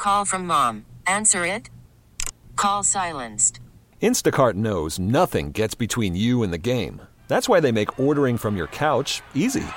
call from mom. Answer it. Call silenced. Instacart knows nothing gets between you and the game. That's why they make ordering from your couch easy.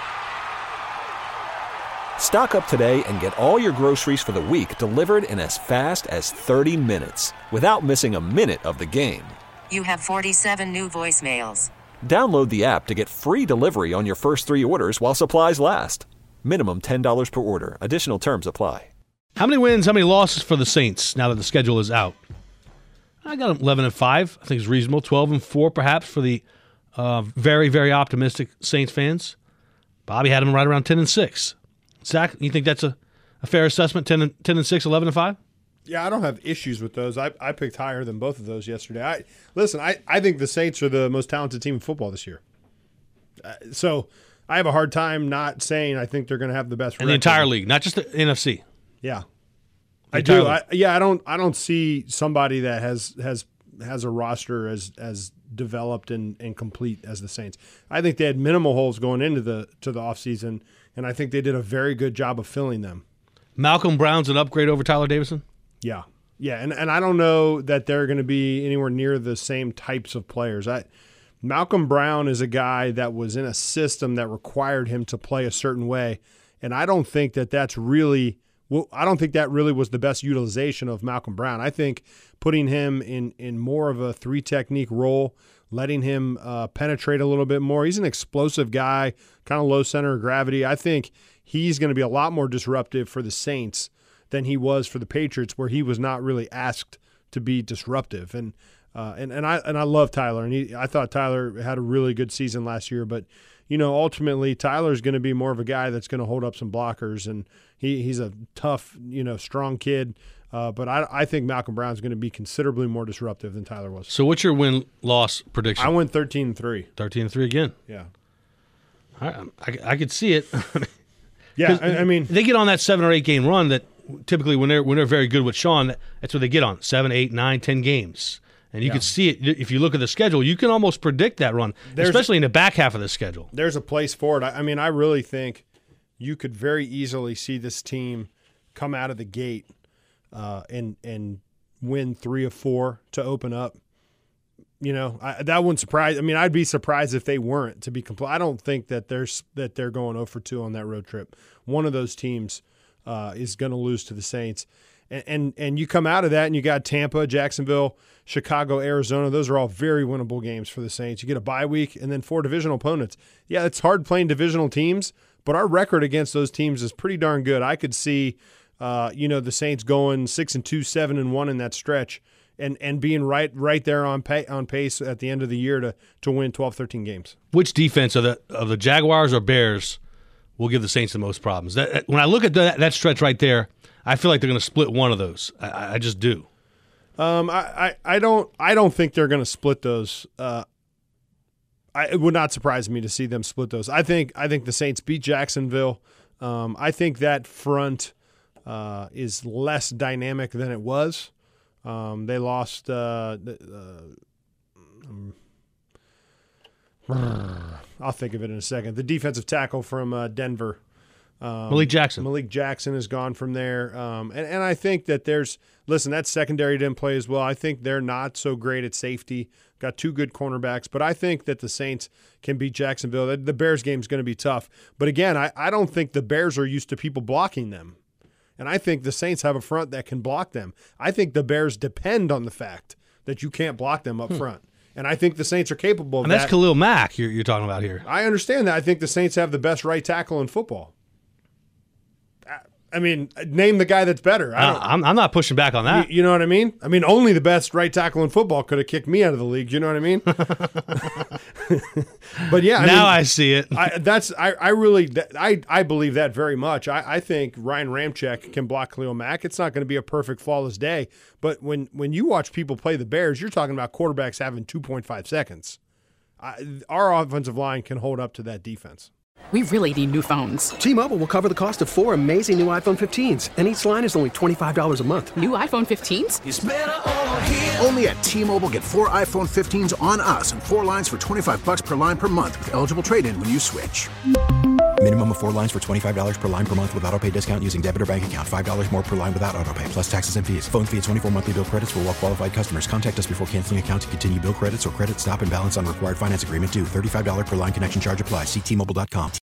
Stock up today and get all your groceries for the week delivered in as fast as 30 minutes without missing a minute of the game. You have 47 new voicemails. Download the app to get free delivery on your first 3 orders while supplies last. Minimum $10 per order. Additional terms apply. How many wins, how many losses for the Saints now that the schedule is out? I got 11-5. I think it's reasonable. 12-4 perhaps for the very, very optimistic Saints fans. Bobby had them right around 10-6. Zach, you think that's a fair assessment? 10-6, 11-5? Yeah, I don't have issues with those. I picked higher than both of those yesterday. I think the Saints are the most talented team in football this year. So I have a hard time not saying I think they're going to have the best record. In the entire league, not just the NFC. Yeah, I do. I don't see somebody that has a roster as developed and complete as the Saints. I think they had minimal holes going into the offseason, and I think they did a very good job of filling them. Malcolm Brown's an upgrade over Tyler Davison? Yeah, and I don't know that they're going to be anywhere near the same types of players. Malcolm Brown is a guy that was in a system that required him to play a certain way, and I don't think that really was the best utilization of Malcolm Brown. I think putting him in more of a 3-technique role, letting him penetrate a little bit more. He's an explosive guy, kind of low center of gravity. I think he's going to be a lot more disruptive for the Saints than he was for the Patriots, where he was not really asked to be disruptive. And I love Tyler, and I thought Tyler had a really good season last year. But ultimately, Tyler's going to be more of a guy that's going to hold up some blockers, and he's a tough, strong kid. But I think Malcolm Brown's going to be considerably more disruptive than Tyler was. So what's your win-loss prediction? I went 13-3. 13-3 again. Yeah. I could see it. Yeah, I mean, they get on that 7 or 8 game run that typically when they're very good with Sean, that's what they get on 7, 8, 9, 10 games. And you can see it if you look at the schedule. You can almost predict that run, especially in the back half of the schedule. There's a place for it. I mean, I really think you could very easily see this team come out of the gate and win 3 of 4 to open up. That wouldn't surprise. I mean, I'd be surprised if they weren't, to be complete. I don't think that they're going 0 for 2 on that road trip. One of those teams is going to lose to the Saints. And you come out of that and you got Tampa, Jacksonville, Chicago, Arizona. Those are all very winnable games for the Saints. You get a bye week and then 4 divisional opponents. Yeah, it's hard playing divisional teams, but our record against those teams is pretty darn good. I could see, the Saints going 6-2, 7-1 in that stretch, and being right there on pace at the end of the year to win 12, 13 games. Which defense of the Jaguars or Bears will give the Saints the most problems? When I look at that stretch right there, I feel like they're going to split one of those. I just do. I don't think they're going to split those. It would not surprise me to see them split those. I think the Saints beat Jacksonville. I think that front is less dynamic than it was. They lost. I'll think of it in a second. The defensive tackle from Denver. Malik Jackson is gone from there. And I think that that secondary didn't play as well. I think they're not so great at safety. Got 2 good cornerbacks. But I think that the Saints can beat Jacksonville. The Bears game is going to be tough. But again, I don't think the Bears are used to people blocking them. And I think the Saints have a front that can block them. I think the Bears depend on the fact that you can't block them up front. And I think the Saints are capable of that. And that's Khalil Mack you're talking about here. I understand that. I think the Saints have the best right tackle in football. I mean, name the guy that's better. I'm not pushing back on that. You know what I mean? I mean, only the best right tackle in football could have kicked me out of the league. You know what I mean? But yeah, I see it. I believe that very much. I think Ryan Ramczyk can block Khalil Mack. It's not going to be a perfect, flawless day. But when you watch people play the Bears, you're talking about quarterbacks having 2.5 seconds. Our offensive line can hold up to that defense. We really need new phones. T-Mobile will cover the cost of 4 amazing new iPhone 15s, and each line is only $25 a month. New iPhone 15s? It's better over here. Only at T-Mobile, get 4 iPhone 15s on us and 4 lines for $25 per line per month with eligible trade-in when you switch. Minimum of 4 lines for $25 per line per month with autopay discount using debit or bank account. $5 more per line without autopay, plus taxes and fees. Phone fee at 24 monthly bill credits for well qualified customers. Contact us before canceling account to continue bill credits or credit stop and balance on required finance agreement due. $35 per line connection charge applies. See T-Mobile.com.